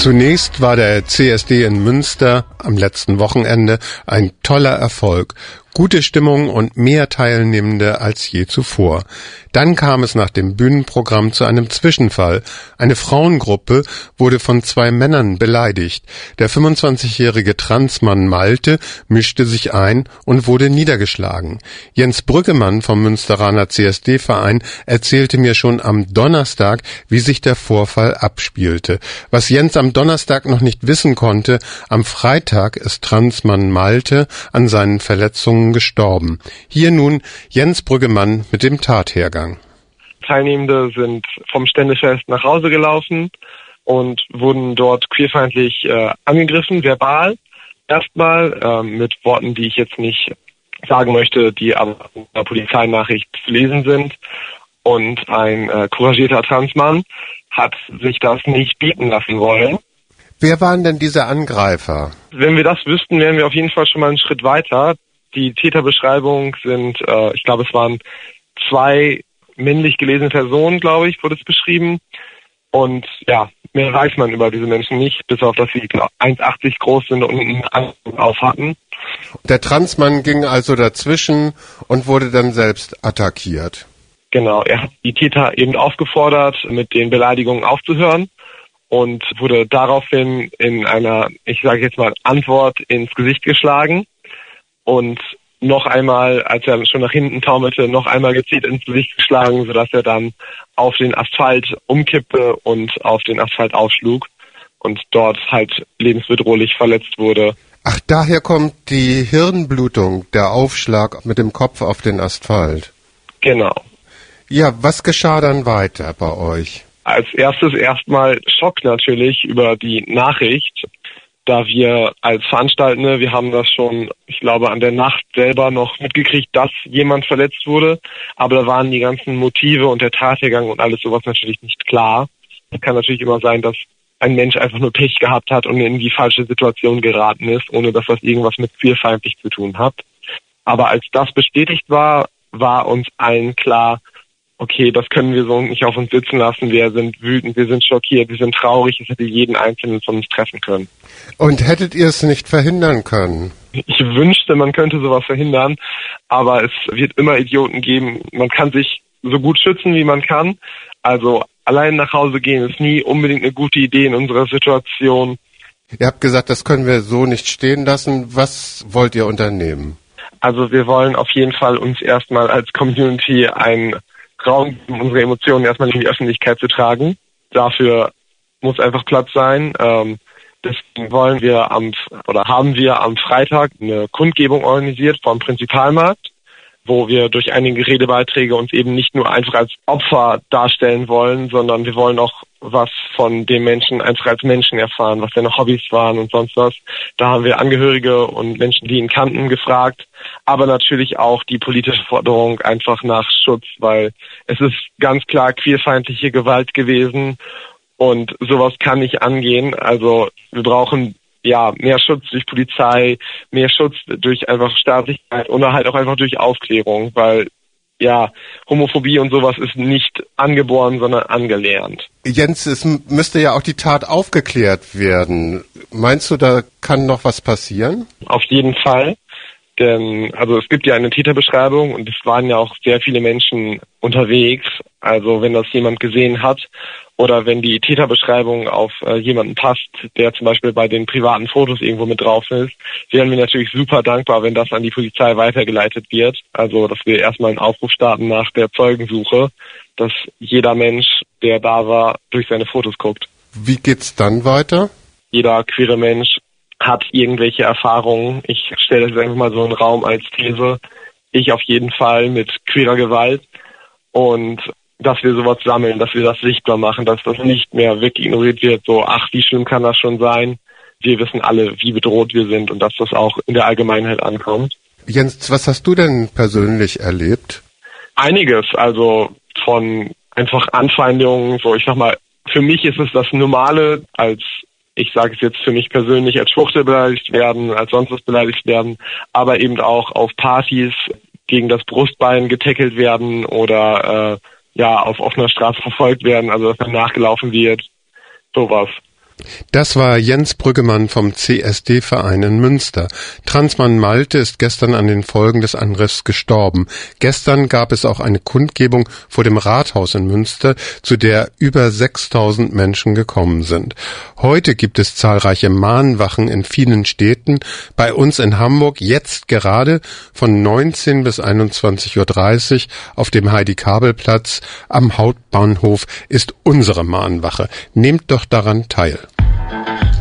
Zunächst war der CSD in Münster am letzten Wochenende ein toller Erfolg. Gute Stimmung und mehr Teilnehmende als je zuvor. Dann kam es nach dem Bühnenprogramm zu einem Zwischenfall. Eine Frauengruppe wurde von 2 Männern beleidigt. Der 25-jährige Transmann Malte mischte sich ein und wurde niedergeschlagen. Jens Brüggemann vom Münsteraner CSD-Verein erzählte mir schon am Donnerstag, wie sich der Vorfall abspielte. Was Jens am Donnerstag noch nicht wissen konnte, am Freitag ist Transmann Malte an seinen Verletzungen gestorben. Hier nun Jens Brüggemann mit dem Tathergang. Teilnehmende sind vom Ständefest nach Hause gelaufen und wurden dort queerfeindlich angegriffen, verbal. Erstmal mit Worten, die ich jetzt nicht sagen möchte, die aber in der Polizeinachricht zu lesen sind. Und ein couragierter Transmann hat sich das nicht bieten lassen wollen. Wer waren denn diese Angreifer? Wenn wir das wüssten, wären wir auf jeden Fall schon mal einen Schritt weiter. Die Täterbeschreibung sind, ich glaube, es waren 2 männlich gelesene Personen, glaube ich, wurde es beschrieben. Und ja, mehr weiß man über diese Menschen nicht, bis auf, dass sie 1,80 groß sind und einen Anzug auf hatten. Der Transmann ging also dazwischen und wurde dann selbst attackiert. Genau, er hat die Täter eben aufgefordert, mit den Beleidigungen aufzuhören und wurde daraufhin in einer, ich sage jetzt mal, Antwort ins Gesicht geschlagen. Und noch einmal, als er schon nach hinten taumelte, noch einmal gezielt ins Gesicht geschlagen, sodass er dann auf den Asphalt umkippte und auf den Asphalt aufschlug und dort halt lebensbedrohlich verletzt wurde. Ach, daher kommt die Hirnblutung, der Aufschlag mit dem Kopf auf den Asphalt. Genau. Ja, was geschah dann weiter bei euch? Als erstes erstmal Schock natürlich über die Nachricht, da wir als Veranstaltende, wir haben das schon, ich glaube, an der Nacht selber noch mitgekriegt, dass jemand verletzt wurde, aber da waren die ganzen Motive und der Tathergang und alles sowas natürlich nicht klar. Es kann natürlich immer sein, dass ein Mensch einfach nur Pech gehabt hat und in die falsche Situation geraten ist, ohne dass das irgendwas mit queerfeindlich zu tun hat. Aber als das bestätigt war, war uns allen klar, okay, das können wir so nicht auf uns sitzen lassen. Wir sind wütend, wir sind schockiert, wir sind traurig. Es hätte jeden Einzelnen von uns treffen können. Und hättet ihr es nicht verhindern können? Ich wünschte, man könnte sowas verhindern, aber es wird immer Idioten geben. Man kann sich so gut schützen, wie man kann. Also allein nach Hause gehen ist nie unbedingt eine gute Idee in unserer Situation. Ihr habt gesagt, das können wir so nicht stehen lassen. Was wollt ihr unternehmen? Also wir wollen auf jeden Fall uns erstmal als Community einen Raum, um unsere Emotionen erstmal in die Öffentlichkeit zu tragen. Dafür muss einfach Platz sein. Deswegen haben wir am Freitag eine Kundgebung organisiert vom Prinzipalmarkt, wo wir durch einige Redebeiträge uns eben nicht nur einfach als Opfer darstellen wollen, sondern wir wollen auch was von dem Menschen einfach als Menschen erfahren, was seine Hobbys waren und sonst was. Da haben wir Angehörige und Menschen, die ihn kannten, gefragt, aber natürlich auch die politische Forderung einfach nach Schutz, weil es ist ganz klar queerfeindliche Gewalt gewesen und sowas kann nicht angehen. Also wir brauchen mehr Schutz durch Polizei, mehr Schutz durch einfach Staatlichkeit oder halt auch einfach durch Aufklärung, weil Homophobie und sowas ist nicht angeboren, sondern angelernt. Jens, es müsste ja auch die Tat aufgeklärt werden. Meinst du, da kann noch was passieren? Auf jeden Fall. Denn es gibt ja eine Täterbeschreibung und es waren ja auch sehr viele Menschen unterwegs. Also wenn das jemand gesehen hat oder wenn die Täterbeschreibung auf jemanden passt, der zum Beispiel bei den privaten Fotos irgendwo mit drauf ist, wären wir natürlich super dankbar, wenn das an die Polizei weitergeleitet wird. Also dass wir erstmal einen Aufruf starten nach der Zeugensuche, dass jeder Mensch, der da war, durch seine Fotos guckt. Wie geht's dann weiter? Jeder queere Mensch hat irgendwelche Erfahrungen. Ich stelle das einfach mal so in den Raum als These. Ich auf jeden Fall mit queerer Gewalt. Und dass wir sowas sammeln, dass wir das sichtbar machen, dass das nicht mehr wegignoriert wird. So, ach, wie schlimm kann das schon sein? Wir wissen alle, wie bedroht wir sind und dass das auch in der Allgemeinheit ankommt. Jens, was hast du denn persönlich erlebt? Einiges, also von einfach Anfeindungen, so ich sag mal, für mich ist es das Normale, als ich sage es jetzt für mich persönlich, als Schwuchtel beleidigt werden, als sonst was beleidigt werden, aber eben auch auf Partys gegen das Brustbein getackelt werden oder auf offener Straße verfolgt werden, also dass dann nachgelaufen wird, sowas. Das war Jens Brüggemann vom CSD-Verein in Münster. Transmann Malte ist gestern an den Folgen des Angriffs gestorben. Gestern gab es auch eine Kundgebung vor dem Rathaus in Münster, zu der über 6.000 Menschen gekommen sind. Heute gibt es zahlreiche Mahnwachen in vielen Städten. Bei uns in Hamburg jetzt gerade von 19 bis 21.30 Uhr auf dem Heidi-Kabel-Platz am Hauptbahnhof ist unsere Mahnwache. Nehmt doch daran teil.